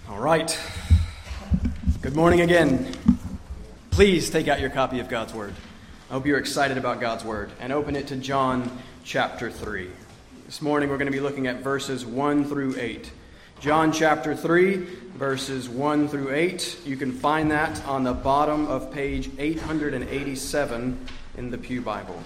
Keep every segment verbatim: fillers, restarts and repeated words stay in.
All right. Good morning again. Please take out your copy of God's Word. I hope you're excited about God's Word and open it to John chapter three. This morning we're going to be looking at verses one through eight. John chapter three, verses one through eight. You can find that on the bottom of page eight hundred eighty-seven in the Pew Bible.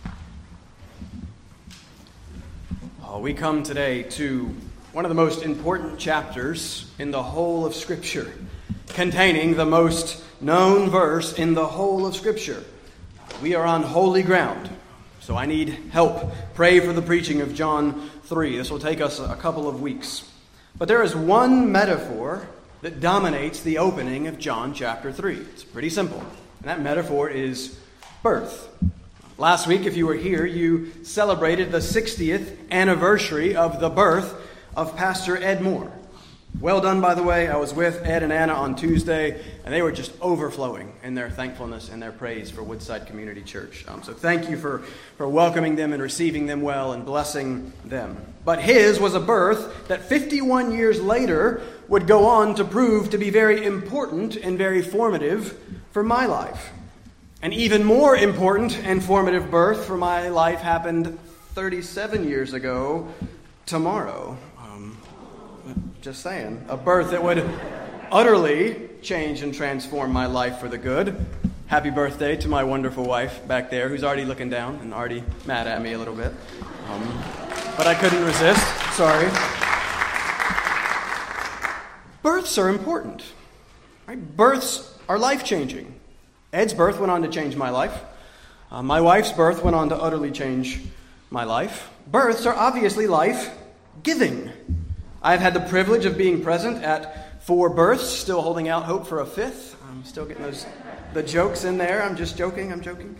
Oh, we come today to one of the most important chapters in the whole of Scripture, containing the most known verse in the whole of Scripture. We are on holy ground, so I need help. Pray for the preaching of John three. This will take us a couple of weeks. But there is one metaphor that dominates the opening of John chapter three. It's pretty simple, and that metaphor is birth. Last week, if you were here, you celebrated the sixtieth anniversary of the birth of Pastor Ed Moore. Well done, by the way. I was with Ed and Anna on Tuesday, and they were just overflowing in their thankfulness and their praise for Woodside Community Church. Um, so thank you for, for welcoming them and receiving them well and blessing them. But his was a birth that fifty-one years later would go on to prove to be very important and very formative for my life. An even more important and formative birth for my life happened thirty-seven years ago tomorrow. Um, just saying. A birth that would utterly change and transform my life for the good. Happy birthday to my wonderful wife back there, who's already looking down and already mad at me a little bit. Um, but I couldn't resist. Sorry. Births are important. Right? Births are life-changing. Ed's birth went on to change my life. Uh, my wife's birth went on to utterly change my life. Births are obviously life-giving. I've had the privilege of being present at four births, still holding out hope for a fifth. I'm still getting those the jokes in there. I'm just joking, I'm joking.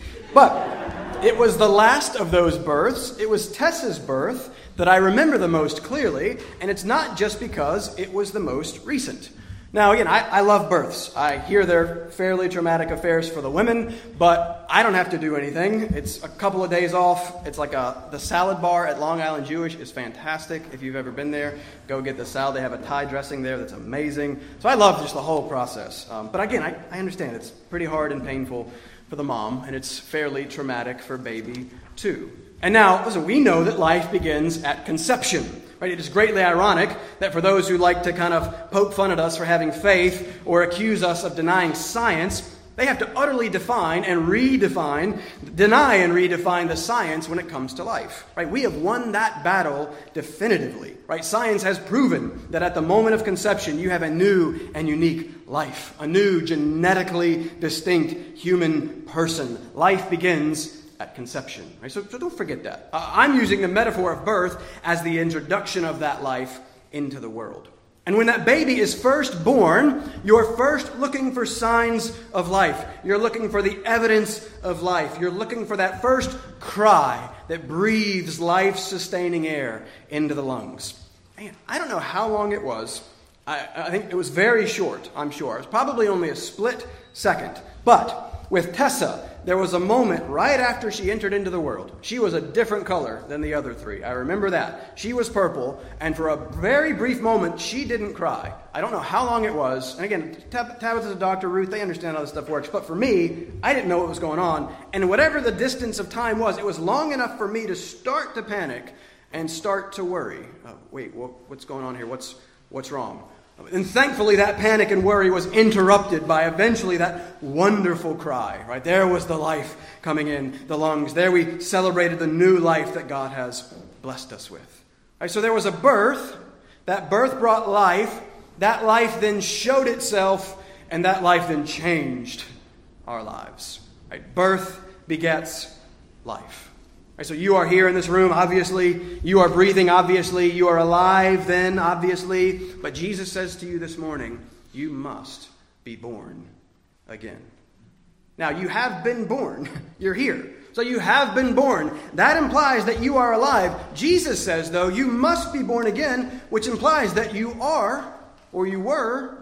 But it was the last of those births. It was Tessa's birth that I remember the most clearly, and it's not just because it was the most recent. Now, again, I, I love births. I hear they're fairly traumatic affairs for the women, but I don't have to do anything. It's a couple of days off. It's like a, the salad bar at Long Island Jewish is fantastic. If you've ever been there, go get the salad. They have a Thai dressing there that's amazing. So I love just the whole process. Um, but again, I, I understand it's pretty hard and painful for the mom, and it's fairly traumatic for baby, too. And now, listen, we know that life begins at conception. Right? It is greatly ironic that for those who like to kind of poke fun at us for having faith or accuse us of denying science, they have to utterly define and redefine, deny and redefine the science when it comes to life. Right? We have won that battle definitively. Right? Science has proven that at the moment of conception, you have a new and unique life, a new genetically distinct human person. Life begins at conception. Right? So, so don't forget that. Uh, I'm using the metaphor of birth as the introduction of that life into the world. And when that baby is first born, you're first looking for signs of life. You're looking for the evidence of life. You're looking for that first cry that breathes life-sustaining air into the lungs. Man, I don't know how long it was. I, I think it was very short, I'm sure. It was probably only a split second. But with Tessa, there was a moment right after she entered into the world. She was a different color than the other three. I remember that. She was purple, and for a very brief moment, she didn't cry. I don't know how long it was. And again, Tab- Tabitha's a doctor, Ruth, they understand how this stuff works. But for me, I didn't know what was going on. And whatever the distance of time was, it was long enough for me to start to panic and start to worry. Oh, wait, what, what's going on here? What's, what's wrong? And thankfully, that panic and worry was interrupted by eventually that wonderful cry. Right there was the life coming in the lungs. There we celebrated the new life that God has blessed us with. Right, so there was a birth. That birth brought life. That life then showed itself, and that life then changed our lives. Right, birth begets life. Right, so you are here in this room, obviously. You are breathing, obviously. You are alive then, obviously. But Jesus says to you this morning, you must be born again. Now, you have been born. You're here. So you have been born. That implies that you are alive. Jesus says, though, you must be born again, which implies that you are, or you were,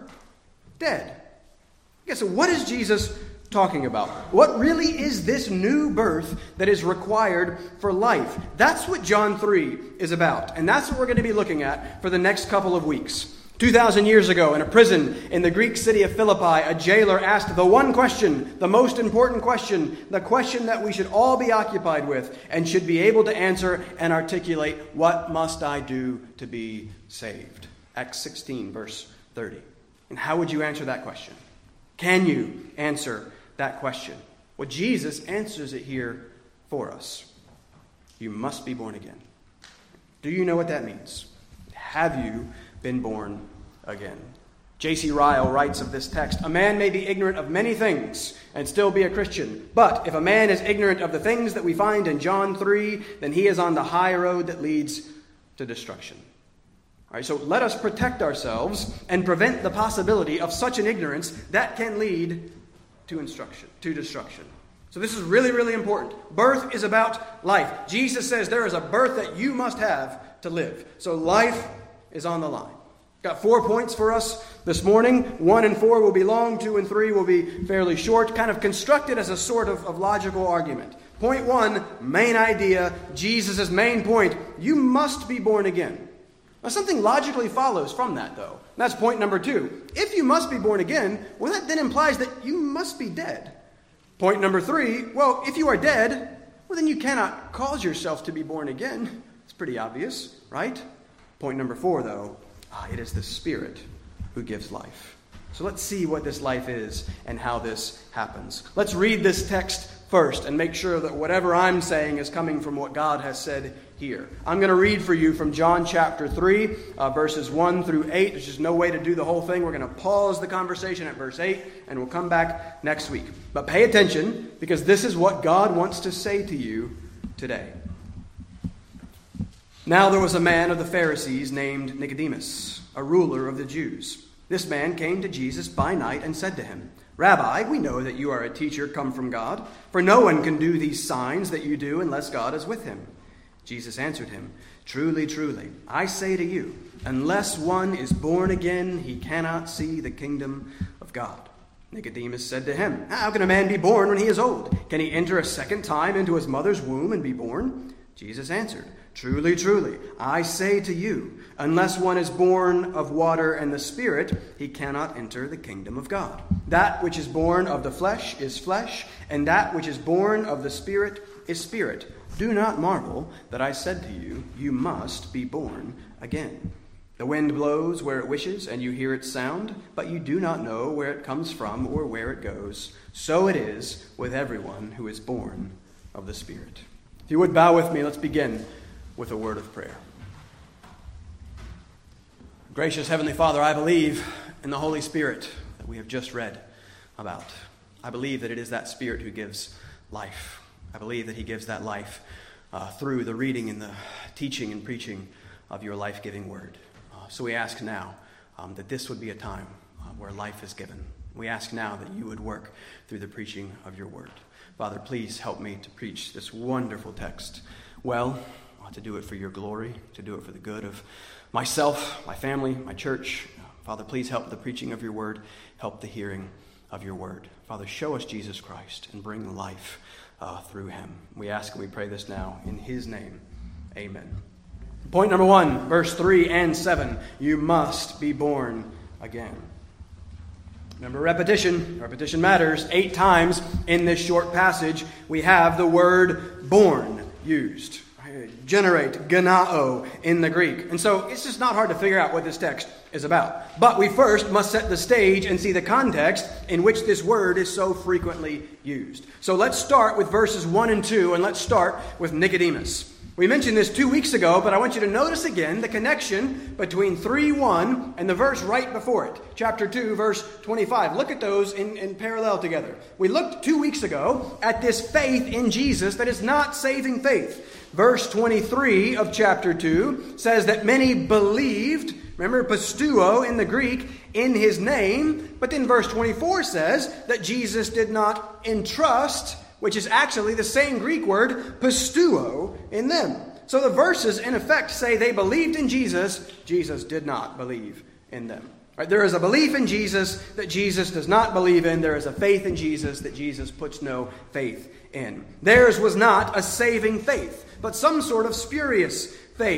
dead. Okay, so what is Jesus talking about? What really is this new birth that is required for life? That's what John three is about. And that's what we're going to be looking at for the next couple of weeks. two thousand years ago, in a prison in the Greek city of Philippi, a jailer asked the one question, the most important question, the question that we should all be occupied with and should be able to answer and articulate: what must I do to be saved? Acts sixteen, verse thirty. And how would you answer that question? Can you answer that question? Well, Jesus answers it here for us. You must be born again. Do you know what that means? Have you been born again? J C Ryle writes of this text, "A man may be ignorant of many things and still be a Christian. But if a man is ignorant of the things that we find in John three, then he is on the high road that leads to destruction." All right, so let us protect ourselves and prevent the possibility of such an ignorance that can lead to instruction, to destruction. So this is really, really important. Birth is about life. Jesus says there is a birth that you must have to live. So life is on the line. Got four points for us this morning. One and four will be long. Two and three will be fairly short, kind of constructed as a sort of, of logical argument. Point one, main idea, Jesus' main point: you must be born again. Now something logically follows from that, though. That's point number two. If you must be born again, well, that then implies that you must be dead. Point number three, well, if you are dead, well, then you cannot cause yourself to be born again. It's pretty obvious, right? Point number four, though, ah, it is the Spirit who gives life. So let's see what this life is and how this happens. Let's read this text first and make sure that whatever I'm saying is coming from what God has said here. I'm going to read for you from John chapter three, uh, verses one through eight. There's just no way to do the whole thing. We're going to pause the conversation at verse eight, and we'll come back next week. But pay attention, because this is what God wants to say to you today. Now there was a man of the Pharisees named Nicodemus, a ruler of the Jews. This man came to Jesus by night and said to him, "Rabbi, we know that you are a teacher come from God, for no one can do these signs that you do unless God is with him." Jesus answered him, "Truly, truly, I say to you, unless one is born again, he cannot see the kingdom of God." Nicodemus said to him, "How can a man be born when he is old? Can he enter a second time into his mother's womb and be born?" Jesus answered, "Truly, truly, I say to you, unless one is born of water and the Spirit, he cannot enter the kingdom of God. That which is born of the flesh is flesh, and that which is born of the Spirit is spirit. Do not marvel that I said to you, you must be born again. The wind blows where it wishes, and you hear its sound, but you do not know where it comes from or where it goes. So it is with everyone who is born of the Spirit." If you would bow with me, let's begin with a word of prayer. Gracious Heavenly Father, I believe in the Holy Spirit that we have just read about. I believe that it is that Spirit who gives life. I believe that he gives that life uh, through the reading and the teaching and preaching of your life-giving word. Uh, so we ask now um, that this would be a time uh, where life is given. We ask now that you would work through the preaching of your word. Father, please help me to preach this wonderful text well, uh, to do it for your glory, to do it for the good of myself, my family, my church. Father, please help the preaching of your word, help the hearing of your word. Father, show us Jesus Christ and bring life uh, through him. We ask and we pray this now in his name. Amen. Point number one, verse three and seven. You must be born again. Remember, repetition. Repetition matters. Eight times in this short passage, we have the word born used. Generate, genao in the Greek. And so it's just not hard to figure out what this text is about. But we first must set the stage and see the context in which this word is so frequently used. So let's start with verses one and two, and let's start with Nicodemus. We mentioned this two weeks ago, but I want you to notice again the connection between three one and the verse right before it. Chapter two, verse twenty-five. Look at those in, in parallel together. We looked two weeks ago at this faith in Jesus that is not saving faith. Verse twenty-three of chapter two says that many believed, remember, pisteuo in the Greek, in his name. But then verse twenty-four says that Jesus did not entrust, which is actually the same Greek word, pisteuo, in them. So the verses, in effect, say they believed in Jesus. Jesus did not believe in them. Right? There is a belief in Jesus that Jesus does not believe in. There is a faith in Jesus that Jesus puts no faith in. Theirs was not a saving faith, but some sort of spurious faith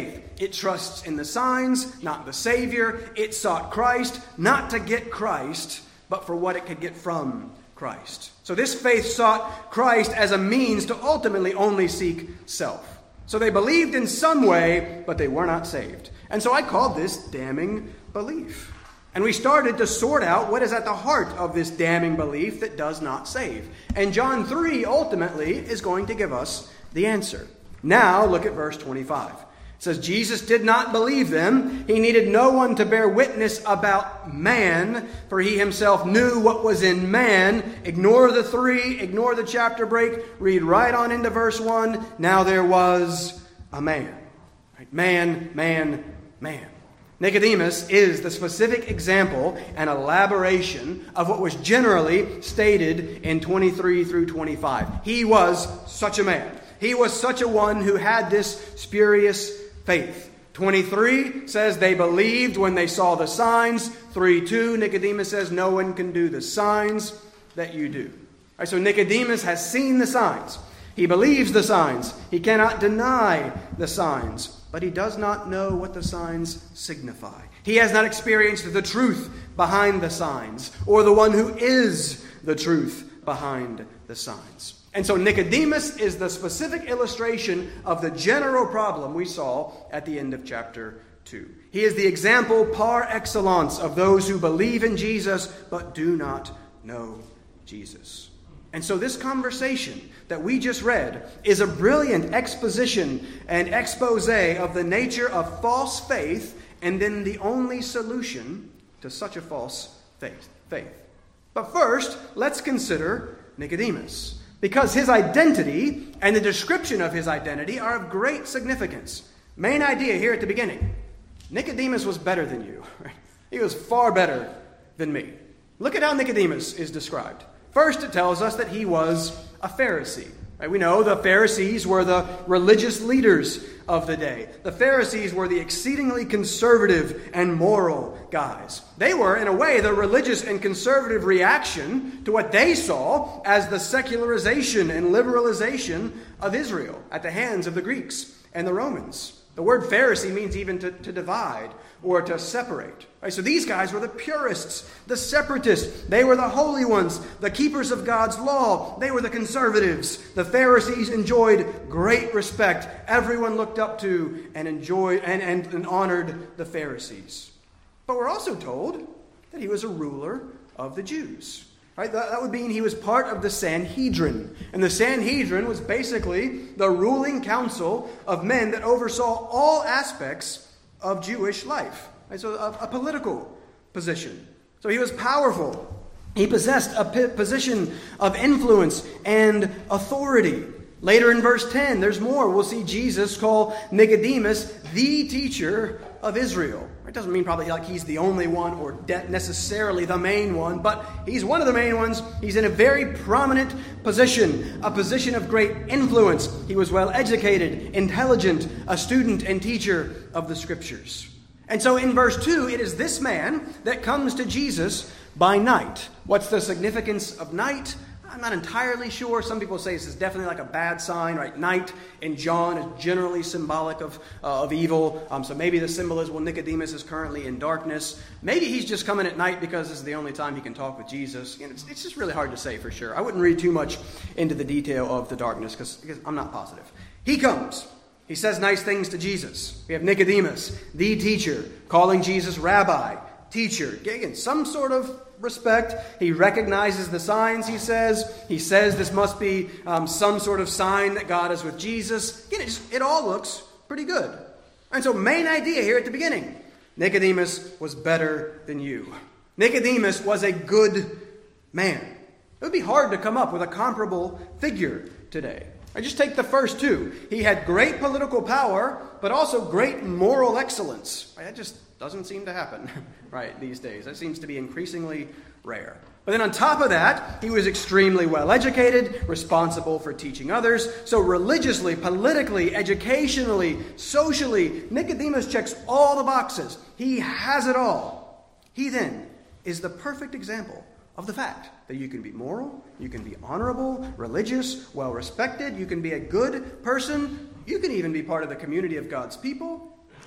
It trusts in the signs, not the Savior. It sought Christ, not to get Christ, but for what it could get from Christ. So this faith sought Christ as a means to ultimately only seek self. So they believed in some way, but they were not saved. And so I called this damning belief. And we started to sort out what is at the heart of this damning belief that does not save. And John three ultimately is going to give us the answer. Now look at verse twenty-five. It says, Jesus did not believe them. He needed no one to bear witness about man, for he himself knew what was in man. Ignore the three, ignore the chapter break, read right on into verse one. Now there was a man. Right? Man, man, man. Nicodemus is the specific example and elaboration of what was generally stated in twenty-three through twenty-five. He was such a man. He was such a one who had this spurious faith. twenty-three says they believed when they saw the signs. three two, Nicodemus says no one can do the signs that you do. All right, so Nicodemus has seen the signs. He believes the signs. He cannot deny the signs, but he does not know what the signs signify. He has not experienced the truth behind the signs, or the one who is the truth behind the signs. And so Nicodemus is the specific illustration of the general problem we saw at the end of chapter two. He is the example par excellence of those who believe in Jesus but do not know Jesus. And so this conversation that we just read is a brilliant exposition and expose of the nature of false faith and then the only solution to such a false faith. faith. But first, let's consider Nicodemus, because his identity and the description of his identity are of great significance. Main idea here at the beginning, Nicodemus was better than you. Right? He was far better than me. Look at how Nicodemus is described. First, it tells us that he was a Pharisee. Right? We know the Pharisees were the religious leaders of the day. The Pharisees were the exceedingly conservative and moral guys. They were, in a way, the religious and conservative reaction to what they saw as the secularization and liberalization of Israel at the hands of the Greeks and the Romans. The word Pharisee means even to, to divide or to separate. Right? So these guys were the purists, the separatists. They were the holy ones, the keepers of God's law. They were the conservatives. The Pharisees enjoyed great respect. Everyone looked up to and enjoyed and, and, and honored the Pharisees. But we're also told that he was a ruler of the Jews. Right? That, that would mean he was part of the Sanhedrin. And the Sanhedrin was basically the ruling council of men that oversaw all aspects of Jewish life. Right? So a, a political position. So he was powerful. He possessed a p- position of influence and authority. Later in verse ten, there's more. We'll see Jesus call Nicodemus the teacher of Israel. It doesn't mean probably like he's the only one or de- necessarily the main one, but he's one of the main ones. He's in a very prominent position, a position of great influence. He was well educated, intelligent, a student and teacher of the Scriptures. And so in verse two, it is this man that comes to Jesus by night. What's the significance of night? I'm not entirely sure. Some people say this is definitely like a bad sign, right? Night in John is generally symbolic of, uh, of evil. Um, so maybe the symbol is, well, Nicodemus is currently in darkness. Maybe he's just coming at night because this is the only time he can talk with Jesus. And it's, it's just really hard to say for sure. I wouldn't read too much into the detail of the darkness because I'm not positive. He comes. He says nice things to Jesus. We have Nicodemus, the teacher, calling Jesus rabbi, teacher. Again, some sort of respect. He recognizes the signs, he says. He says this must be um, some sort of sign that God is with Jesus. Again, it, just, it all looks pretty good. And so main idea here at the beginning, Nicodemus was better than you. Nicodemus was a good man. It would be hard to come up with a comparable figure today. I just take the first two. He had great political power, but also great moral excellence. That just doesn't seem to happen, right, these days. That seems to be increasingly rare. But then on top of that, he was extremely well educated, responsible for teaching others. So religiously, politically, educationally, socially, Nicodemus checks all the boxes. He has it all. He then is the perfect example of the fact that you can be moral, you can be honorable, religious, well-respected, you can be a good person, you can even be part of the community of God's people,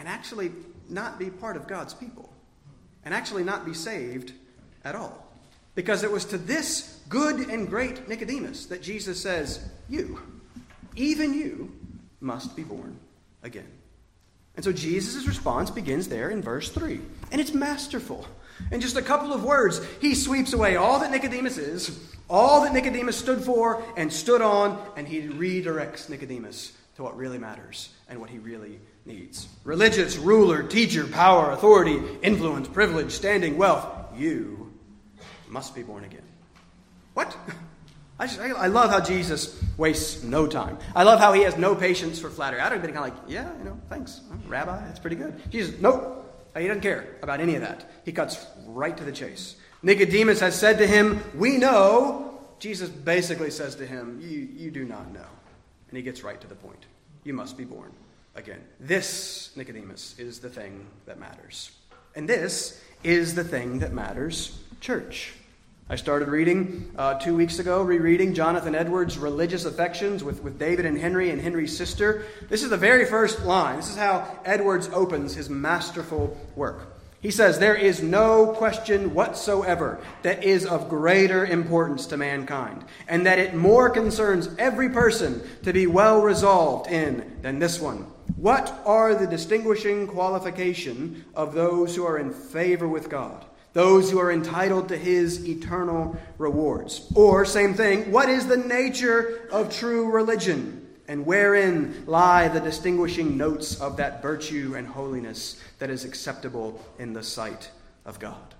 and actually not be part of God's people, and actually not be saved at all. Because it was to this good and great Nicodemus that Jesus says, you, even you, must be born again. And so Jesus' response begins there in verse three. And it's masterful. In just a couple of words, he sweeps away all that Nicodemus is, all that Nicodemus stood for and stood on, and he redirects Nicodemus to what really matters and what he really needs. Religious, ruler, teacher, power, authority, influence, privilege, standing, wealth. You must be born again. What? I, just, I, I love how Jesus wastes no time. I love how he has no patience for flattery. I'd have been kind of like, yeah, you know, thanks, oh, Rabbi, that's pretty good. Jesus, nope. He doesn't care about any of that. He cuts right to the chase. Nicodemus has said to him, we know. Jesus basically says to him, you, you do not know. And he gets right to the point. You must be born again. This, Nicodemus, is the thing that matters. And this is the thing that matters, church. I started reading uh, two weeks ago, rereading Jonathan Edwards' Religious Affections with, with David and Henry and Henry's sister. This is the very first line. This is how Edwards opens his masterful work. He says, there is no question whatsoever that is of greater importance to mankind, and that it more concerns every person to be well resolved in than this one. What are the distinguishing qualification of those who are in favor with God? Those who are entitled to his eternal rewards. Or, same thing, what is the nature of true religion? And wherein lie the distinguishing notes of that virtue and holiness that is acceptable in the sight of God?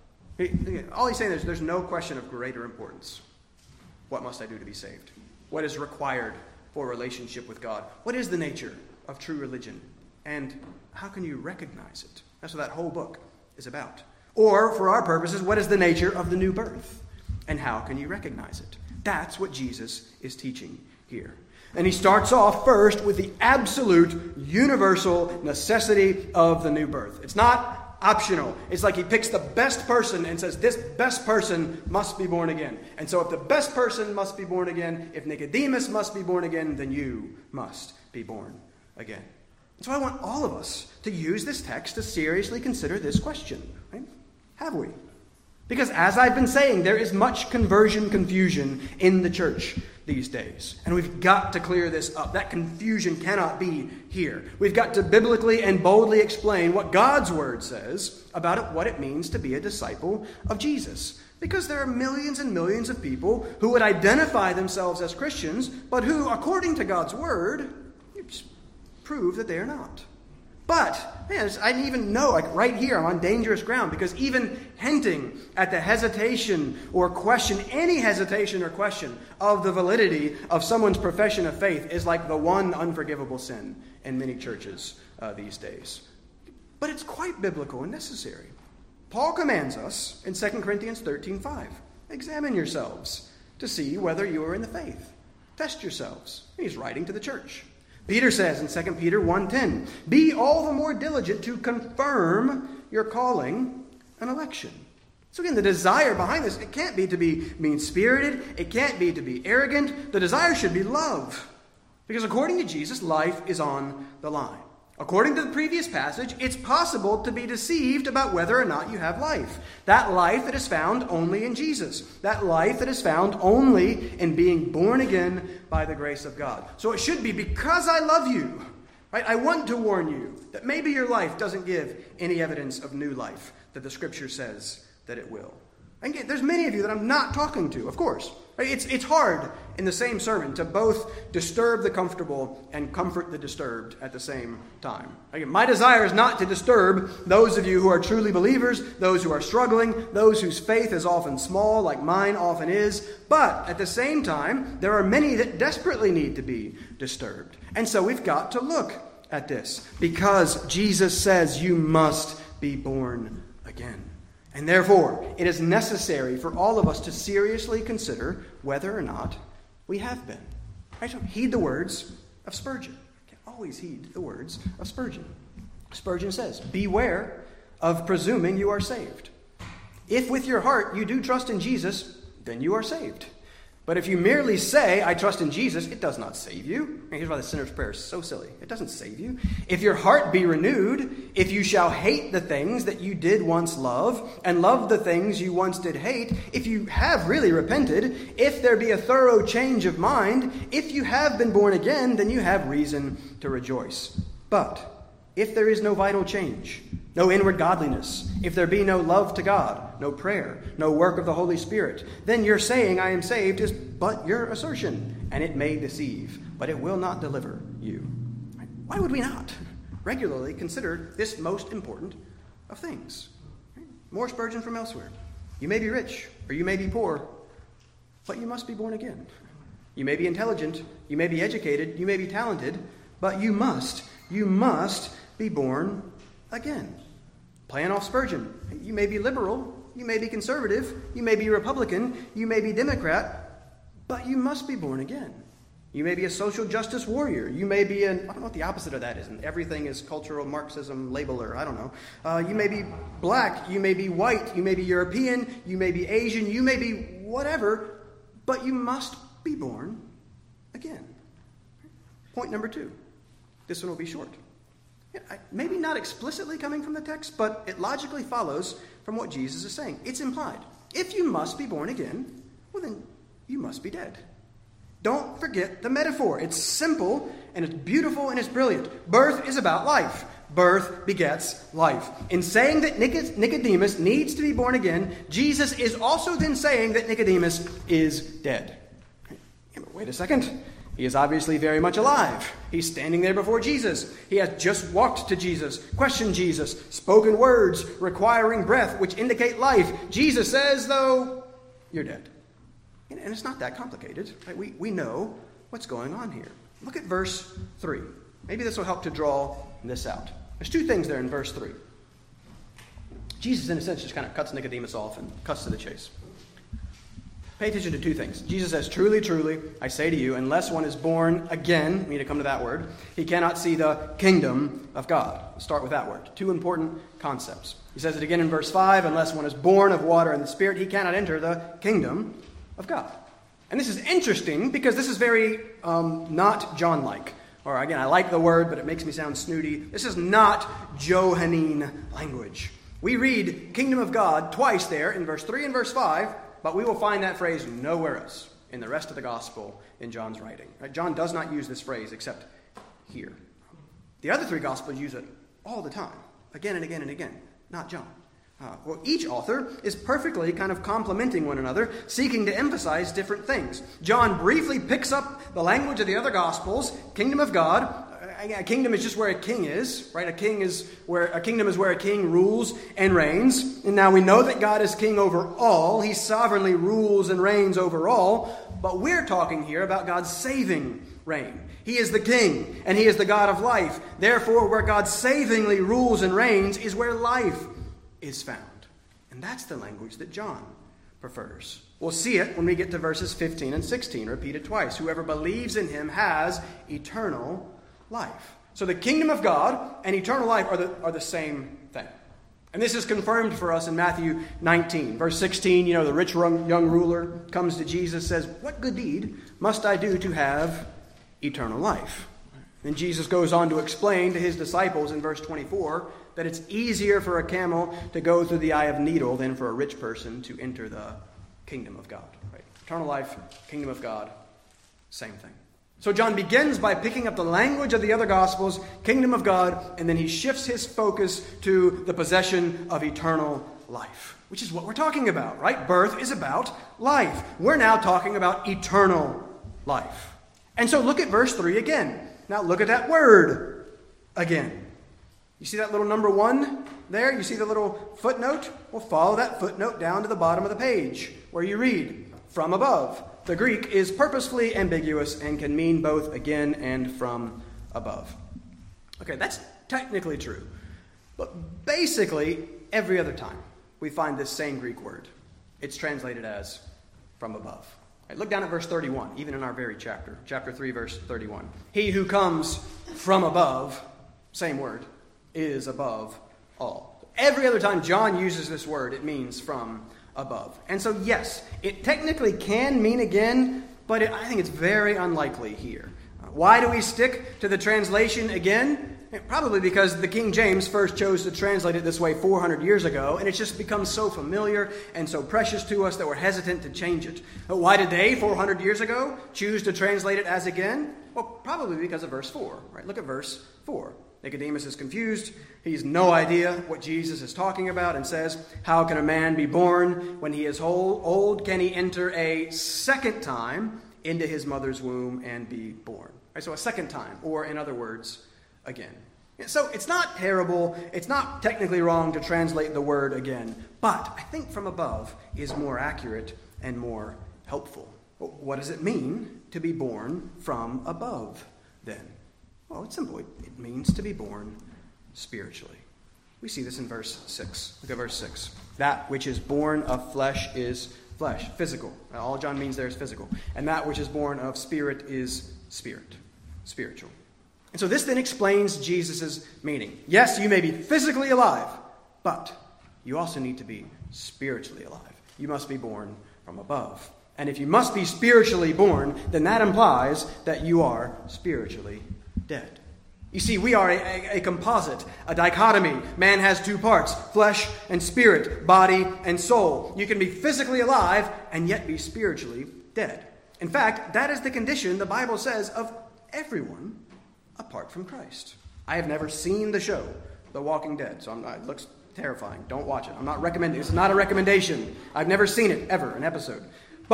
All he's saying is there's no question of greater importance. What must I do to be saved? What is required for a relationship with God? What is the nature of true religion? And how can you recognize it? That's what that whole book is about. Or, for our purposes, what is the nature of the new birth? And how can you recognize it? That's what Jesus is teaching here. And he starts off first with the absolute, universal necessity of the new birth. It's not optional. It's like he picks the best person and says, this best person must be born again. And so if the best person must be born again, if Nicodemus must be born again, then you must be born again. And so I want all of us to use this text to seriously consider this question. Right? Have we? Because as I've been saying, there is much conversion confusion in the church these days. And we've got to clear this up. That confusion cannot be here. We've got to biblically and boldly explain what God's word says about it, what it means to be a disciple of Jesus. Because there are millions and millions of people who would identify themselves as Christians, but who, according to God's word, prove that they are not. But, man, I didn't even know, like right here, I'm on dangerous ground, because even hinting at the hesitation or question, any hesitation or question of the validity of someone's profession of faith is like the one unforgivable sin in many churches uh, these days. But it's quite biblical and necessary. Paul commands us in Second Corinthians thirteen five, examine yourselves to see whether you are in the faith. Test yourselves. He's writing to the church. Peter says in Second Peter one ten, be all the more diligent to confirm your calling and election. So again, the desire behind this, it can't be to be mean-spirited. It can't be to be arrogant. The desire should be love. Because according to Jesus, life is on the line. According to the previous passage, it's possible to be deceived about whether or not you have life. That life that is found only in Jesus. That life that is found only in being born again by the grace of God. So it should be because I love you. Right? I want to warn you that maybe your life doesn't give any evidence of new life that the Scripture says that it will. And there's many of you that I'm not talking to, of course. Right? It's, it's hard in the same sermon to both disturb the comfortable and comfort the disturbed at the same time. Again, my desire is not to disturb those of you who are truly believers, those who are struggling, those whose faith is often small, like mine often is. But at the same time, there are many that desperately need to be disturbed. And so we've got to look at this because Jesus says you must be born again. And therefore, it is necessary for all of us to seriously consider whether or not we have been. Right? So heed the words of Spurgeon. You can always heed the words of Spurgeon. Spurgeon says, beware of presuming you are saved. If with your heart you do trust in Jesus, then you are saved. But if you merely say, I trust in Jesus, it does not save you. And here's why the sinner's prayer is so silly. It doesn't save you. If your heart be renewed, if you shall hate the things that you did once love, and love the things you once did hate, if you have really repented, if there be a thorough change of mind, if you have been born again, then you have reason to rejoice. But if there is no vital change, no inward godliness, if there be no love to God, no prayer, no work of the Holy Spirit, then your saying, I am saved, is but your assertion, and it may deceive, but it will not deliver you. Why would we not regularly consider this most important of things? More Spurgeon from elsewhere. You may be rich, or you may be poor, but you must be born again. You may be intelligent, you may be educated, you may be talented, but you must, you must be born again. Playing off Spurgeon. You may be liberal, you may be conservative, you may be Republican, you may be Democrat, but you must be born again. You may be a social justice warrior. You may be an, I don't know what the opposite of that is, and everything is cultural Marxism labeler, I don't know. Uh, you may be black, you may be white, you may be European, you may be Asian, you may be whatever, but you must be born again. Point number two. This one will be short. Maybe not explicitly coming from the text, but it logically follows from what Jesus is saying. It's implied. If you must be born again, well then you must be dead. Don't forget the metaphor. It's simple, and it's beautiful, and it's brilliant. Birth is about life. Birth begets life. In saying that Nicodemus needs to be born again, Jesus is also then saying that Nicodemus is dead. Wait a second. He is obviously very much alive. He's standing there before Jesus. He has just walked to Jesus, questioned Jesus, spoken words requiring breath, which indicate life. Jesus says, though, you're dead. And it's not that complicated. Right? We, we know what's going on here. Look at verse three. Maybe this will help to draw this out. There's two things there in verse three. Jesus, in a sense, just kind of cuts Nicodemus off and cuts to the chase. Pay attention to two things. Jesus says, truly, truly, I say to you, unless one is born again, we need to come to that word, he cannot see the kingdom of God. Let's start with that word. Two important concepts. He says it again in verse five, unless one is born of water and the Spirit, he cannot enter the kingdom of God. And this is interesting because this is very um, not John-like. Or again, I like the word, but it makes me sound snooty. This is not Johannine language. We read kingdom of God twice there in verse three and verse five, but we will find that phrase nowhere else in the rest of the gospel in John's writing. Right? John does not use this phrase except here. The other three gospels use it all the time, again and again and again, not John. Uh, well, each author is perfectly kind of complementing one another, seeking to emphasize different things. John briefly picks up the language of the other Gospels, kingdom of God. A kingdom is just where a king is, right? A king is where a kingdom is where a king rules and reigns. And now we know that God is king over all. He sovereignly rules and reigns over all. But we're talking here about God's saving reign. He is the king, and he is the God of life. Therefore, where God savingly rules and reigns is where life is found. And that's the language that John prefers. We'll see it when we get to verses fifteen and sixteen, repeated twice. Whoever believes in him has eternal life. So the kingdom of God and eternal life are the, are the same thing. And this is confirmed for us in Matthew nineteen. Verse sixteen, you know, the rich young ruler comes to Jesus, says, what good deed must I do to have eternal life? And Jesus goes on to explain to his disciples in verse twenty-four that it's easier for a camel to go through the eye of a needle than for a rich person to enter the kingdom of God. Right? Eternal life, kingdom of God, same thing. So John begins by picking up the language of the other Gospels, kingdom of God, and then he shifts his focus to the possession of eternal life, which is what we're talking about, right? Birth is about life. We're now talking about eternal life. And so look at verse three again. Now look at that word again. You see that little number one there? You see the little footnote? Well, follow that footnote down to the bottom of the page where you read, from above. The Greek is purposefully ambiguous and can mean both again and from above. Okay, that's technically true. But basically, every other time we find this same Greek word, it's translated as from above. Right, look down at verse thirty-one, even in our very chapter, chapter three, verse thirty-one. He who comes from above, same word, is above all. Every other time John uses this word, it means from above. And so, yes, it technically can mean again, but it, I think it's very unlikely here. Uh, why do we stick to the translation again? Probably because the King James first chose to translate it this way four hundred years ago, and it's just become so familiar and so precious to us that we're hesitant to change it. But why did they, four hundred years ago, choose to translate it as again? Well, probably because of verse four. Right? Look at verse four. Nicodemus is confused. He's no idea what Jesus is talking about and says, "How can a man be born when he is old? Can he enter a second time into his mother's womb and be born?" Right? So a second time, or in other words, again. So it's not terrible, it's not technically wrong to translate the word again, but I think from above is more accurate and more helpful. What does it mean to be born from above then? Well, it's simple. It means to be born spiritually. We see this in verse six. Look at verse six. That which is born of flesh is flesh, physical. All John means there is physical. And that which is born of spirit is spirit, spiritual. And so this then explains Jesus' meaning. Yes, you may be physically alive, but you also need to be spiritually alive. You must be born from above. And if you must be spiritually born, then that implies that you are spiritually dead. You see, we are a, a, a composite, a dichotomy. Man has two parts, flesh and spirit, body and soul. You can be physically alive and yet be spiritually dead. In fact, that is the condition the Bible says of everyone apart from Christ. I have never seen the show, The Walking Dead, so I'm not, it looks terrifying. Don't watch it. I'm not recommending. It's not a recommendation. I've never seen it ever, an episode.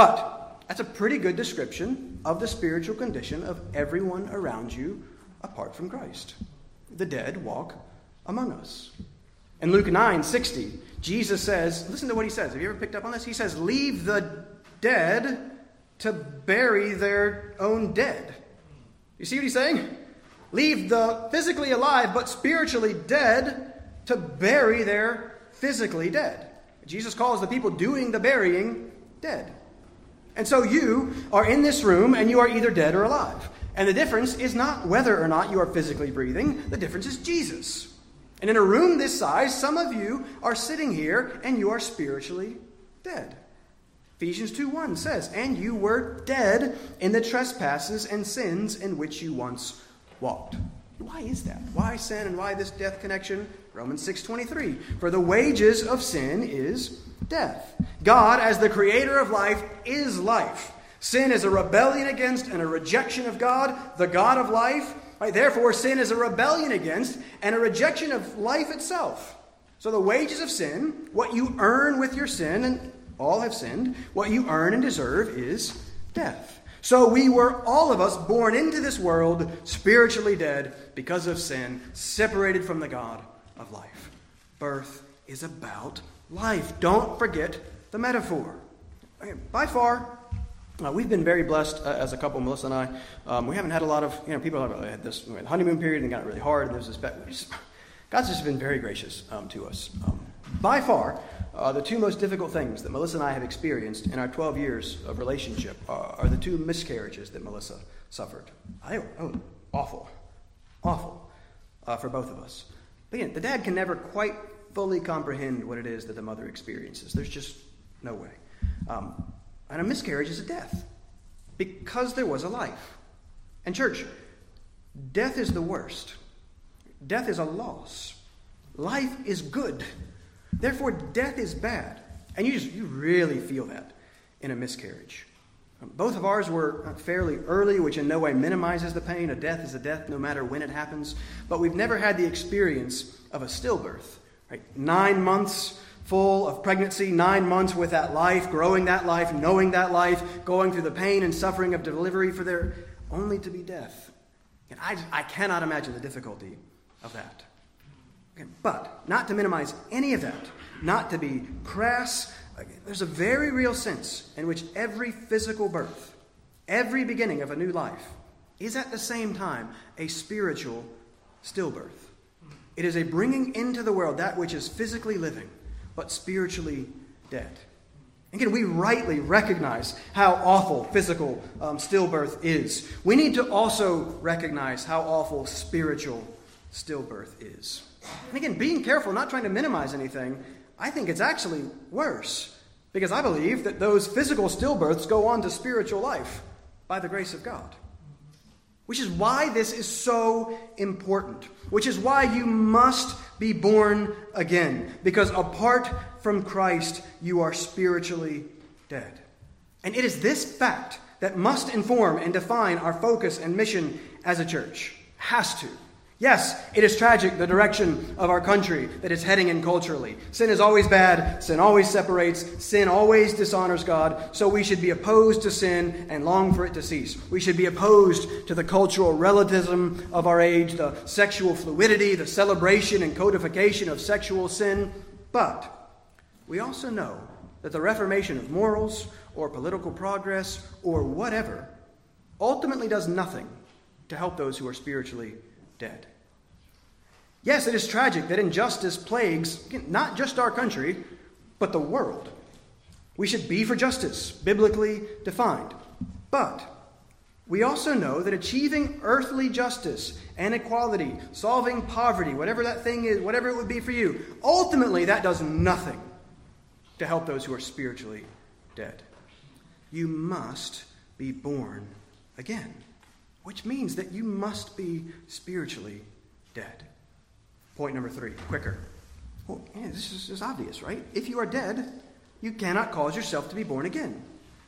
But that's a pretty good description of the spiritual condition of everyone around you apart from Christ. The dead walk among us. In Luke nine sixty, Jesus says, listen to what he says. Have you ever picked up on this? He says, "Leave the dead to bury their own dead." You see what he's saying? Leave the physically alive but spiritually dead to bury their physically dead. Jesus calls the people doing the burying dead. And so you are in this room and you are either dead or alive. And the difference is not whether or not you are physically breathing. The difference is Jesus. And in a room this size, some of you are sitting here and you are spiritually dead. Ephesians two one says, "And you were dead in the trespasses and sins in which you once walked." Why is that? Why sin and why this death connection? Romans six twenty-three. "For the wages of sin is death. God, as the creator of life, is life. Sin is a rebellion against and a rejection of God, the God of life. Right? Therefore, sin is a rebellion against and a rejection of life itself. So the wages of sin, what you earn with your sin, and all have sinned, what you earn and deserve is death. So we were, all of us, born into this world spiritually dead because of sin, separated from the God of life. Birth is about life. Don't forget the metaphor. Okay, by far, uh, we've been very blessed uh, as a couple, Melissa and I. Um, we haven't had a lot of, you know, people have had this we had honeymoon period and got really hard. And there's this, just, God's just been very gracious um, to us. Um, by far, Uh, the two most difficult things that Melissa and I have experienced in our twelve years of relationship are, are the two miscarriages that Melissa suffered. I, oh, awful. Awful uh, for both of us. But again, the dad can never quite fully comprehend what it is that the mother experiences. There's just no way. Um, and a miscarriage is a death because there was a life. And church, death is the worst. Death is a loss. Life is good. Therefore, death is bad. And you just you really feel that in a miscarriage. Um, both of ours were fairly early, which in no way minimizes the pain. A death is a death no matter when it happens. But we've never had the experience of a stillbirth. Right? Nine months full of pregnancy, nine months with that life, growing that life, knowing that life, going through the pain and suffering of delivery for there only to be death. And I, I cannot imagine the difficulty of that. But not to minimize any of that, not to be crass, there's a very real sense in which every physical birth, every beginning of a new life, is at the same time a spiritual stillbirth. It is a bringing into the world that which is physically living, but spiritually dead. Again, we rightly recognize how awful physical um, stillbirth is. We need to also recognize how awful spiritual stillbirth is. And again, being careful, not trying to minimize anything, I think it's actually worse Because I believe that those physical stillbirths go on to spiritual life by the grace of God. Which is why this is so important. Which is why you must be born again. Because apart from Christ, you are spiritually dead. And it is this fact that must inform and define our focus and mission as a church. Has to. Yes, it is tragic, the direction of our country that it's heading in culturally. Sin is always bad. Sin always separates. Sin always dishonors God. So we should be opposed to sin and long for it to cease. We should be opposed to the cultural relativism of our age, the sexual fluidity, the celebration and codification of sexual sin. But we also know that the reformation of morals or political progress or whatever ultimately does nothing to help those who are spiritually dead. Yes, it is tragic that injustice plagues not just our country, but the world. We should be for justice, biblically defined. But we also know that achieving earthly justice and equality, solving poverty, whatever that thing is, whatever it would be for you, ultimately that does nothing to help those who are spiritually dead. You must be born again. Which means that you must be spiritually dead. Point number three, quicker. Well, yeah, this is, this is obvious, right? If you are dead, you cannot cause yourself to be born again.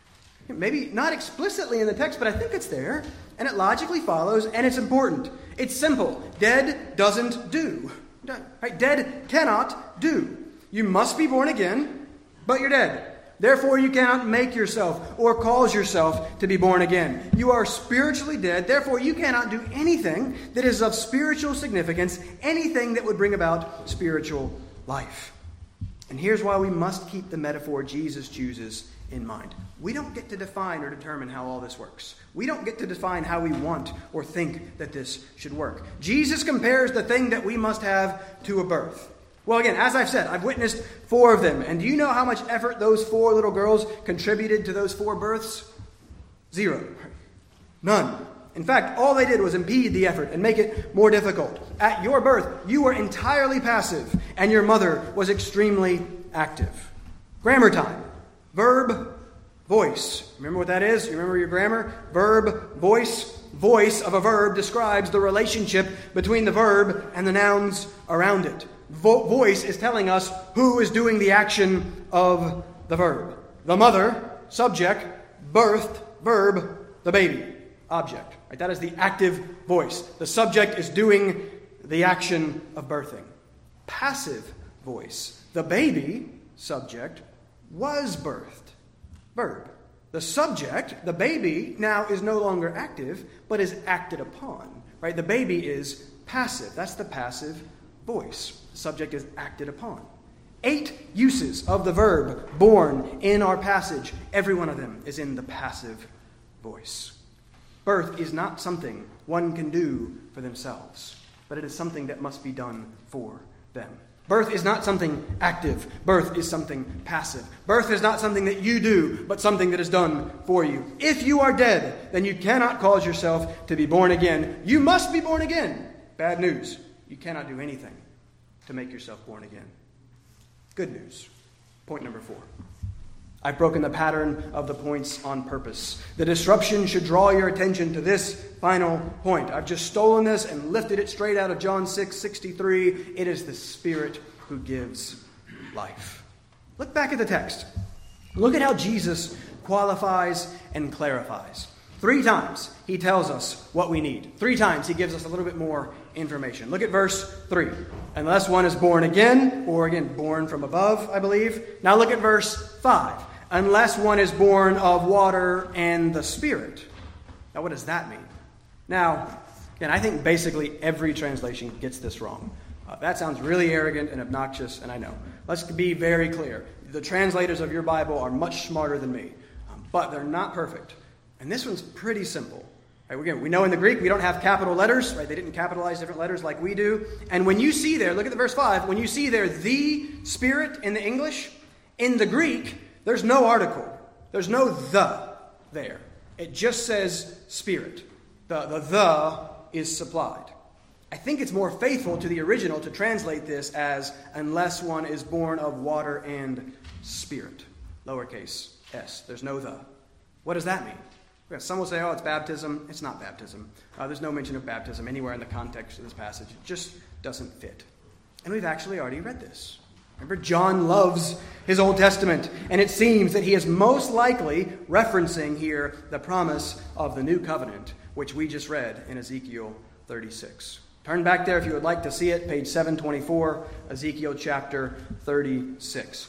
Maybe not explicitly in the text, but I think it's there, and it logically follows, and it's important. It's simple. Dead doesn't do. Right? Dead cannot do. You must be born again, but you're dead. Therefore, you cannot make yourself or cause yourself to be born again. You are spiritually dead. Therefore, you cannot do anything that is of spiritual significance, anything that would bring about spiritual life. And here's why we must keep the metaphor Jesus chooses in mind. We don't get to define or determine how all this works. We don't get to define how we want or think that this should work. Jesus compares the thing that we must have to a birth. Well, again, as I've said, I've witnessed four of them. And do you know how much effort those four little girls contributed to those four births? Zero. None. In fact, all they did was impede the effort and make it more difficult. At your birth, you were entirely passive, and your mother was extremely active. Grammar time. Verb, voice. Remember what that is? You remember your grammar? Verb, voice. Voice of a verb describes the relationship between the verb and the nouns around it. Vo- voice is telling us who is doing the action of the verb. The mother, subject, birthed, verb, the baby, object. Right? That is the active voice. The subject is doing the action of birthing. Passive voice. The baby, subject, was birthed, verb. The subject, the baby, now is no longer active, but is acted upon. Right? The baby is passive. That's the passive voice. The subject is acted upon. Eight uses of the verb born in our passage. Every one of them is in the passive voice. Birth is not something one can do for themselves, but it is something that must be done for them. Birth is not something active. Birth is something passive. Birth is not something that you do, but something that is done for you. If you are dead, then you cannot cause yourself to be born again. You must be born again. Bad news. You cannot do anything to make yourself born again. Good news. Point number four. I've broken the pattern of the points on purpose. The disruption should draw your attention to this final point. I've just stolen this and lifted it straight out of John six sixty-three. It is the Spirit who gives life. Look back at the text. Look at how Jesus qualifies and clarifies. Three times he tells us what we need. Three times he gives us a little bit more information. Look at verse three. Unless one is born again, or again, born from above, I believe. Now look at verse five. Unless one is born of water and the Spirit. Now what does that mean? Now, again, I think basically every translation gets this wrong. Uh, that sounds really arrogant and obnoxious, and I know. Let's be very clear. The translators of your Bible are much smarter than me, um, but they're not perfect. And this one's pretty simple. Right, again, we know in the Greek we don't have capital letters. Right? They didn't capitalize different letters like we do. And when you see there, look at the verse five, when you see there the Spirit in the English, in the Greek, there's no article. There's no the there. It just says Spirit. The, the the is supplied. I think it's more faithful to the original to translate this as unless one is born of water and Spirit. lowercase s. There's no the. What does that mean? Some will say, oh, it's baptism. It's not baptism. Uh, there's no mention of baptism anywhere in the context of this passage. It just doesn't fit. And we've actually already read this. Remember, John loves his Old Testament, and it seems that he is most likely referencing here the promise of the new covenant, which we just read in Ezekiel thirty-six. Turn back there if you would like to see it, page seven twenty-four, Ezekiel chapter thirty-six.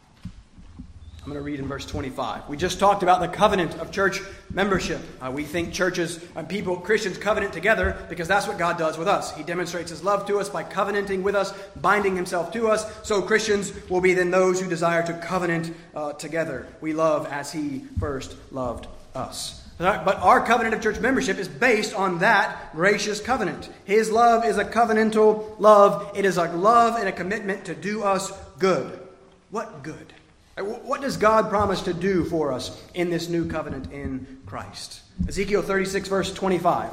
I'm going to read in verse twenty-five. We just talked about the covenant of church membership. Uh, we think churches and people, Christians, covenant together because that's what God does with us. He demonstrates his love to us by covenanting with us, binding himself to us. So Christians will be then those who desire to covenant uh, together. We love as he first loved us. But our covenant of church membership is based on that gracious covenant. His love is a covenantal love. It is a love and a commitment to do us good. What good? What does God promise to do for us in this new covenant in Christ? Ezekiel thirty-six, verse twenty-five.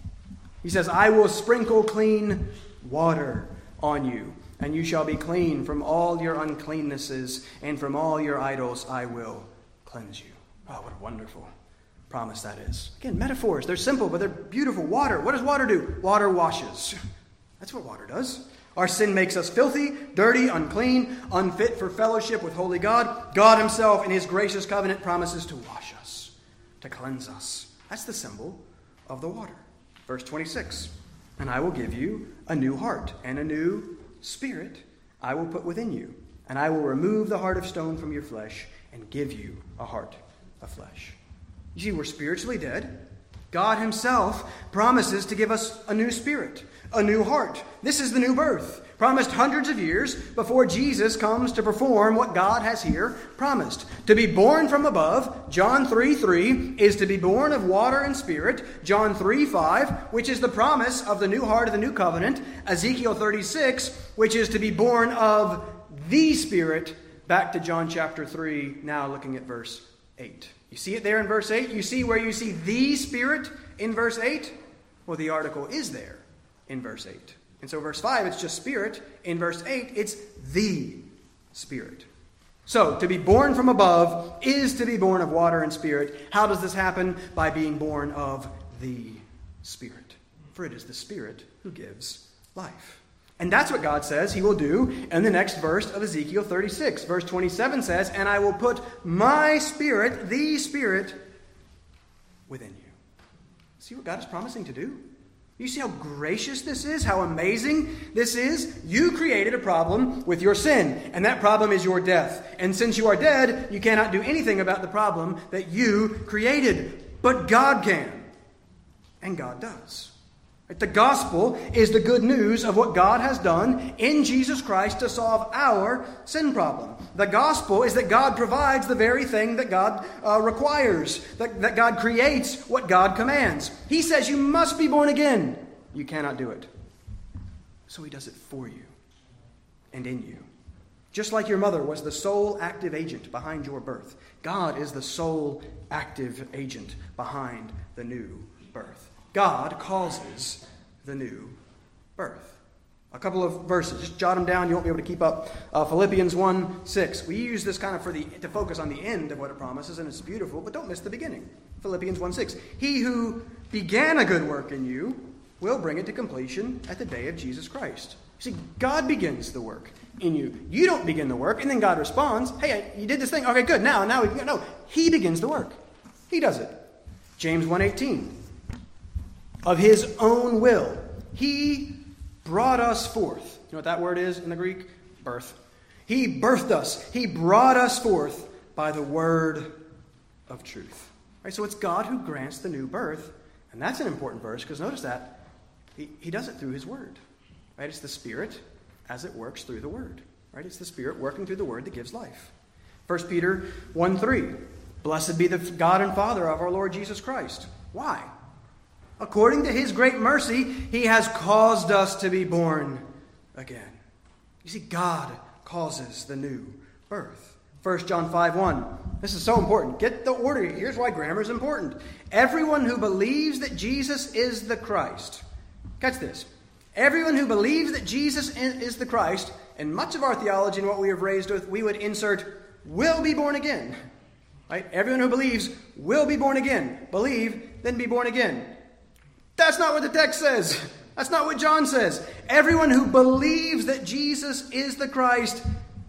He says, I will sprinkle clean water on you, and you shall be clean from all your uncleannesses, and from all your idols I will cleanse you. Oh, what a wonderful promise that is. Again, metaphors. They're simple, but they're beautiful. Water. What does water do? Water washes. That's what water does. Our sin makes us filthy, dirty, unclean, unfit for fellowship with holy God. God himself in his gracious covenant promises to wash us, to cleanse us. That's the symbol of the water. Verse twenty-six, and I will give you a new heart and a new spirit I will put within you. And I will remove the heart of stone from your flesh and give you a heart of flesh. You see, we're spiritually dead. God himself promises to give us a new spirit, a new heart. This is the new birth, promised hundreds of years before Jesus comes to perform what God has here promised. To be born from above, John three three, is to be born of water and spirit. John three five, which is the promise of the new heart of the new covenant. Ezekiel thirty-six, which is to be born of the Spirit. Back to John chapter three, now looking at verse eight. You see it there in verse eight? You see where you see the Spirit in verse eight? Well, the article is there in verse eight. And so verse five, it's just Spirit. In verse eight, it's the Spirit. So, to be born from above is to be born of water and Spirit. How does this happen? By being born of the Spirit. For it is the Spirit who gives life. And that's what God says he will do in the next verse of Ezekiel thirty-six. Verse twenty-seven says, and I will put my Spirit, the Spirit, within you. See what God is promising to do? You see how gracious this is? How amazing this is? You created a problem with your sin, and that problem is your death. And since you are dead, you cannot do anything about the problem that you created. But God can. And God does. The gospel is the good news of what God has done in Jesus Christ to solve our sin problem. The gospel is that God provides the very thing that God uh, requires, that, that God creates what God commands. He says you must be born again. You cannot do it. So he does it for you and in you. Just like your mother was the sole active agent behind your birth, God is the sole active agent behind the new birth. God causes the new birth. A couple of verses. Just jot them down. You won't be able to keep up. Uh, Philippians one six. We use this kind of for the to focus on the end of what it promises, and it's beautiful, but don't miss the beginning. Philippians one six. He who began a good work in you will bring it to completion at the day of Jesus Christ. You see, God begins the work in you. You don't begin the work, and then God responds, hey, you did this thing. Okay, good. Now, now we can go. No, he begins the work. He does it. James one eighteen. Of his own will, he brought us forth. You know what that word is in the Greek? Birth. He birthed us. He brought us forth by the word of truth. Right, so it's God who grants the new birth. And that's an important verse because notice that he, he does it through his word. Right? It's the Spirit as it works through the word. Right? It's the Spirit working through the word that gives life. First Peter one three. Blessed be the God and Father of our Lord Jesus Christ. Why? According to his great mercy, he has caused us to be born again. You see, God causes the new birth. First John five one. This is so important. Get the order. Here's why grammar is important. Everyone who believes that Jesus is the Christ. Catch this. Everyone who believes that Jesus is the Christ, and much of our theology and what we have raised with, we would insert will be born again. Right? Everyone who believes will be born again. Believe, then be born again. That's not what the text says. That's not what John says. Everyone who believes that Jesus is the Christ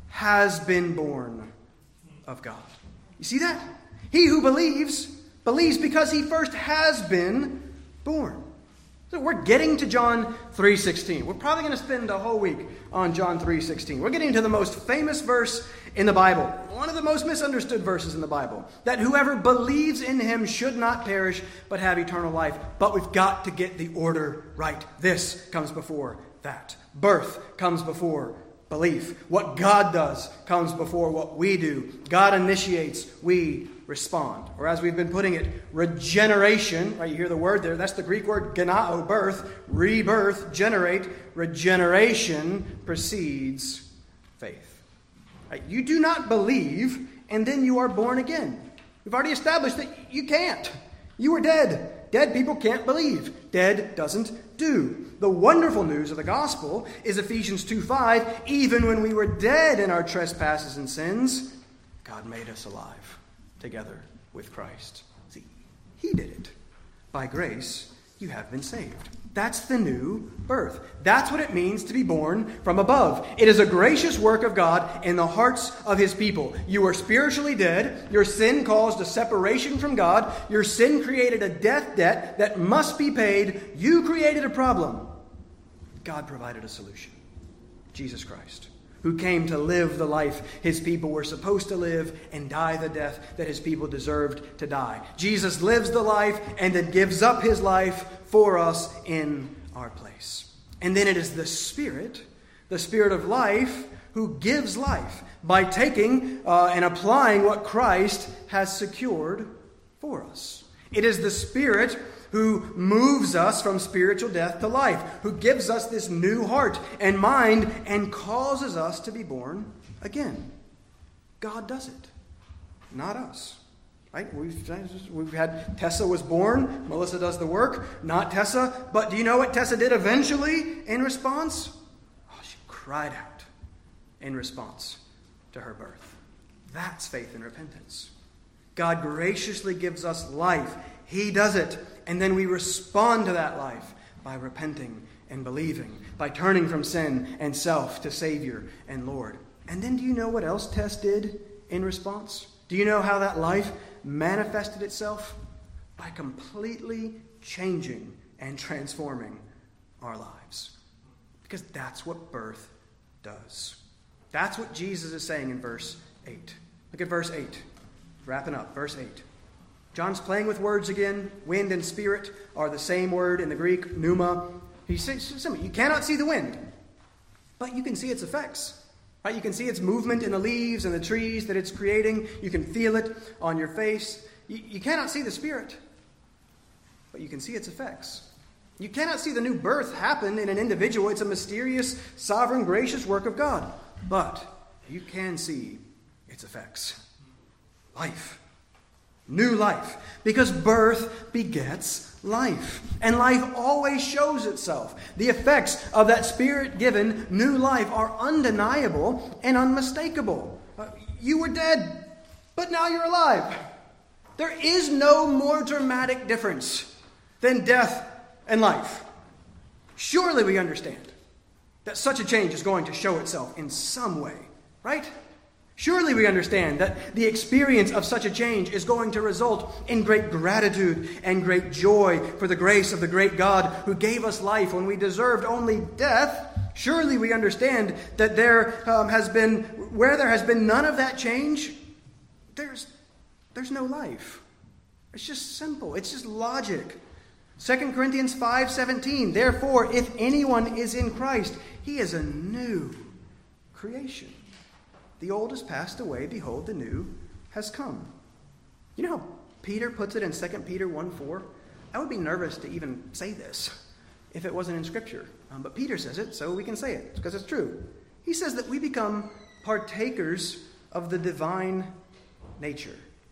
has been born of God. You see that? He who believes, believes because he first has been born. So we're getting to John three sixteen. We're probably going to spend a whole week on John three sixteen. We're getting to the most famous verse in the Bible. One of the most misunderstood verses in the Bible. That whoever believes in him should not perish, but have eternal life. But we've got to get the order right. This comes before that. Birth comes before belief. What God does comes before what we do. God initiates, we respond. Or as we've been putting it, regeneration. Right, you hear the word there. That's the Greek word genao, birth, rebirth, generate. Regeneration precedes faith. Right, you do not believe, and then you are born again. We've already established that you can't. You were dead. Dead people can't believe. Dead doesn't do. The wonderful news of the gospel is Ephesians two five. Even when we were dead in our trespasses and sins, God made us alive together with Christ. See, he did it. By grace, you have been saved. That's the new birth. That's what it means to be born from above. It is a gracious work of God in the hearts of his people. You were spiritually dead. Your sin caused a separation from God. Your sin created a death debt that must be paid. You created a problem. God provided a solution. Jesus Christ, who came to live the life his people were supposed to live and die the death that his people deserved to die. Jesus lives the life and then gives up his life for us in our place. And then it is the Spirit, the Spirit of life, who gives life by taking uh, and applying what Christ has secured for us. It is the Spirit who moves us from spiritual death to life, who gives us this new heart and mind and causes us to be born again. God does it, not us. Right? We've, we've had Tessa was born. Melissa does the work, not Tessa. But do you know what Tessa did eventually in response? Oh, she cried out in response to her birth. That's faith and repentance. God graciously gives us life. He does it. And then we respond to that life by repenting and believing, by turning from sin and self to Savior and Lord. And then do you know what else Tess did in response? Do you know how that life manifested itself? By completely changing and transforming our lives. Because that's what birth does. That's what Jesus is saying in verse eight. Look at verse eight. Wrapping up, verse eight. John's playing with words again. Wind and spirit are the same word in the Greek, pneuma. He says, you cannot see the wind, but you can see its effects. Right? You can see its movement in the leaves and the trees that it's creating. You can feel it on your face. You, you cannot see the Spirit, but you can see its effects. You cannot see the new birth happen in an individual. It's a mysterious, sovereign, gracious work of God. But you can see its effects. Life. New life. Because birth begets life. And life always shows itself. The effects of that Spirit-given new life are undeniable and unmistakable. Uh, you were dead, but now you're alive. There is no more dramatic difference than death and life. Surely we understand that such a change is going to show itself in some way, right? Surely we understand that the experience of such a change is going to result in great gratitude and great joy for the grace of the great God who gave us life when we deserved only death. Surely we understand that there um, has been, where there has been none of that change, there's, there's no life. It's just simple. It's just logic. Second Corinthians five seventeen, therefore, if anyone is in Christ, he is a new creation. The old has passed away, behold, the new has come. You know how Peter puts it in Second Peter one four? I would be nervous to even say this if it wasn't in Scripture. Um, but Peter says it, so we can say it, because it's true. He says that we become partakers of the divine nature.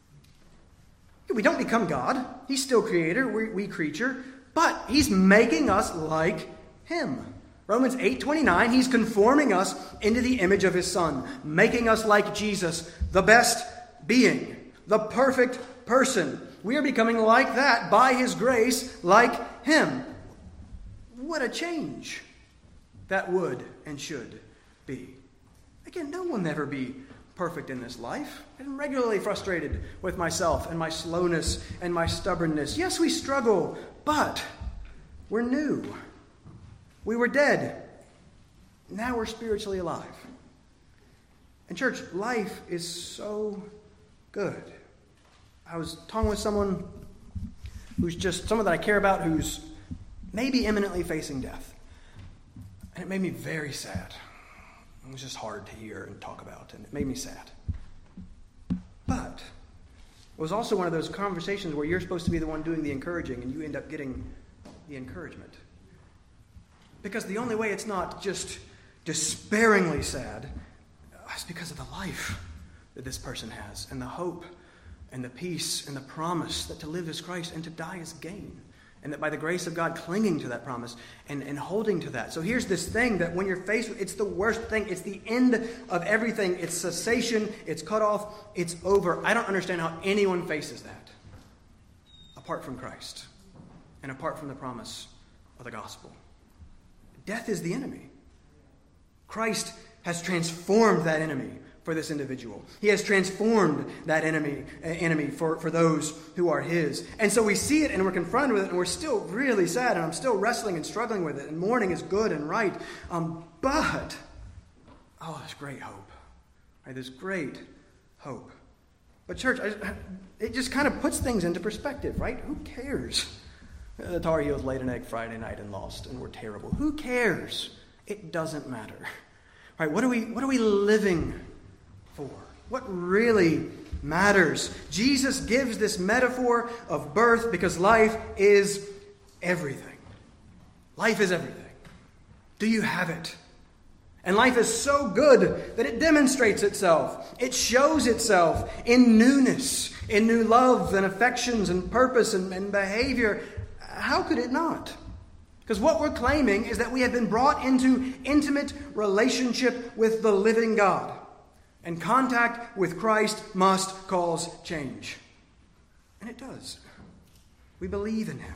We don't become God. He's still creator, we, we creature, but he's making us like him. Romans eight twenty-nine, he's conforming us into the image of his Son, making us like Jesus, the best being, the perfect person. We are becoming like that by his grace, like him. What a change that would and should be. Again, no one will never be perfect in this life. I'm regularly frustrated with myself and my slowness and my stubbornness. Yes, we struggle, but we're new. We were dead. Now we're spiritually alive. And church, life is so good. I was talking with someone who's just, someone that I care about who's maybe imminently facing death. And it made me very sad. It was just hard to hear and talk about, and it made me sad. But it was also one of those conversations where you're supposed to be the one doing the encouraging, and you end up getting the encouragement. Because the only way it's not just despairingly sad is because of the life that this person has, and the hope, and the peace, and the promise that to live is Christ, and to die is gain. And that by the grace of God, clinging to that promise and, and holding to that. So here's this thing that when you're faced with, it's the worst thing. It's the end of everything. It's cessation. It's cut off. It's over. I don't understand how anyone faces that apart from Christ and apart from the promise of the gospel. Death is the enemy. Christ has transformed that enemy for this individual. He has transformed that enemy enemy for, for those who are his. And so we see it and we're confronted with it and we're still really sad, and I'm still wrestling and struggling with it, and mourning is good and right. Um, but, oh, there's great hope. Right? There's great hope. But church, I, it just kind of puts things into perspective, right? Who cares? The Tar Heels laid an egg Friday night and lost and were terrible. Who cares? It doesn't matter. Right? What are we, what are we living for? What really matters? Jesus gives this metaphor of birth because life is everything. Life is everything. Do you have it? And life is so good that it demonstrates itself. It shows itself in newness, in new love and affections and purpose and, and behavior. How could it not? Because what we're claiming is that we have been brought into intimate relationship with the living God. And contact with Christ must cause change. And it does. We believe in him.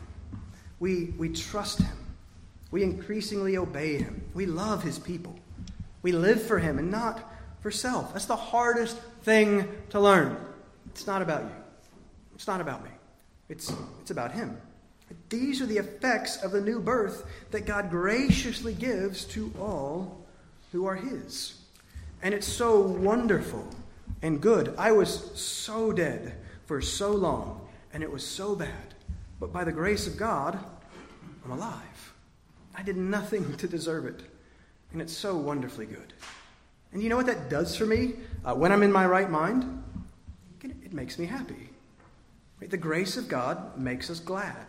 We, we trust him. We increasingly obey him. We love his people. We live for him and not for self. That's the hardest thing to learn. It's not about you. It's not about me. It's, it's about him. These are the effects of the new birth that God graciously gives to all who are his. And it's so wonderful and good. I was so dead for so long, and it was so bad. But by the grace of God, I'm alive. I did nothing to deserve it. And it's so wonderfully good. And you know what that does for me? Uh, when I'm in my right mind, it, it makes me happy. Right? The grace of God makes us glad.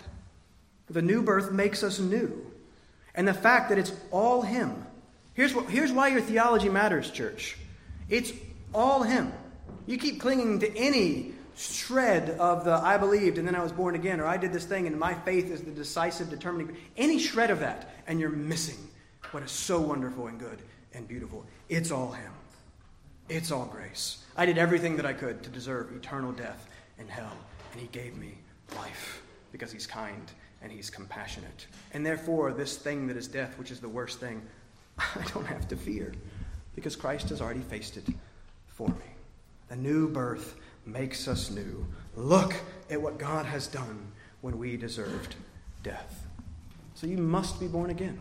The new birth makes us new. And the fact that it's all him. Here's, what, here's why your theology matters, church. It's all him. You keep clinging to any shred of the I believed and then I was born again, or I did this thing and my faith is the decisive, determining. Any shred of that, and you're missing what is so wonderful and good and beautiful. It's all him. It's all grace. I did everything that I could to deserve eternal death and hell, and he gave me life because he's kind and he's compassionate. And therefore, this thing that is death, which is the worst thing, I don't have to fear because Christ has already faced it for me. The new birth makes us new. Look at what God has done when we deserved death. So you must be born again.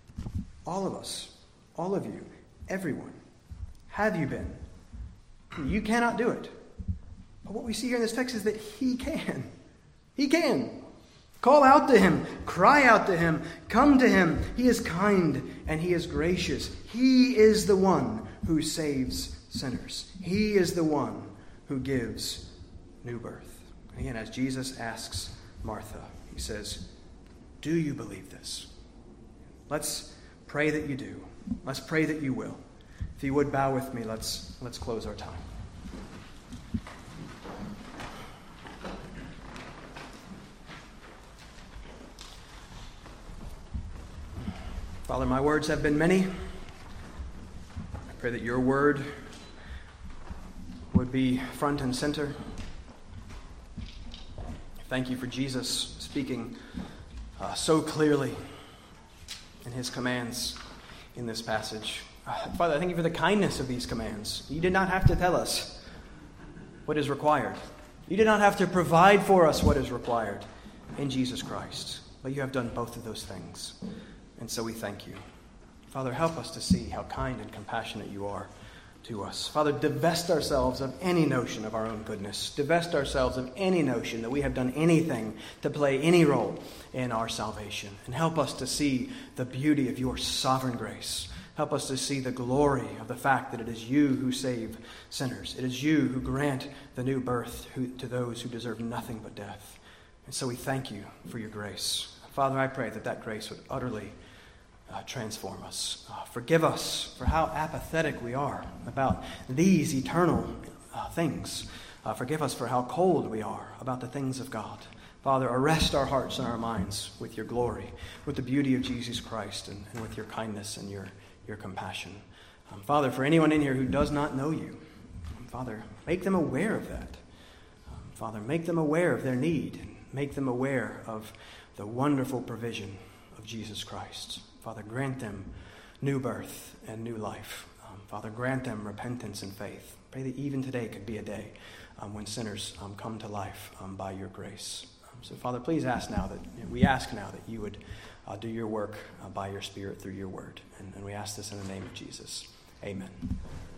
All of us, all of you, everyone. Have you been? You cannot do it. But what we see here in this text is that he can. He can. Call out to him. Cry out to him. Come to him. He is kind and he is gracious. He is the one who saves sinners. He is the one who gives new birth. And again, as Jesus asks Martha, he says, do you believe this? Let's pray that you do. Let's pray that you will. If you would bow with me, let's, let's close our time. Father, my words have been many. I pray that your word would be front and center. Thank you for Jesus speaking uh, so clearly in his commands in this passage. Uh, Father, I thank you for the kindness of these commands. You did not have to tell us what is required. You did not have to provide for us what is required in Jesus Christ. But you have done both of those things. And so we thank you. Father, help us to see how kind and compassionate you are to us. Father, divest ourselves of any notion of our own goodness. Divest ourselves of any notion that we have done anything to play any role in our salvation. And help us to see the beauty of your sovereign grace. Help us to see the glory of the fact that it is you who save sinners. It is you who grant the new birth who, to those who deserve nothing but death. And so we thank you for your grace. Father, I pray that that grace would utterly Uh, transform us. Uh, forgive us for how apathetic we are about these eternal uh, things. Uh, forgive us for how cold we are about the things of God. Father, arrest our hearts and our minds with your glory, with the beauty of Jesus Christ, and, and with your kindness and your, your compassion. Um, Father, for anyone in here who does not know you, um, Father, make them aware of that. Um, Father, make them aware of their need, and make them aware of the wonderful provision of Jesus Christ. Father, grant them new birth and new life. Um, Father, grant them repentance and faith. Pray that even today could be a day um, when sinners um, come to life um, by your grace. Um, so, Father, please ask now that we ask now that you would uh, do your work uh, by your Spirit through your word. And, and we ask this in the name of Jesus. Amen.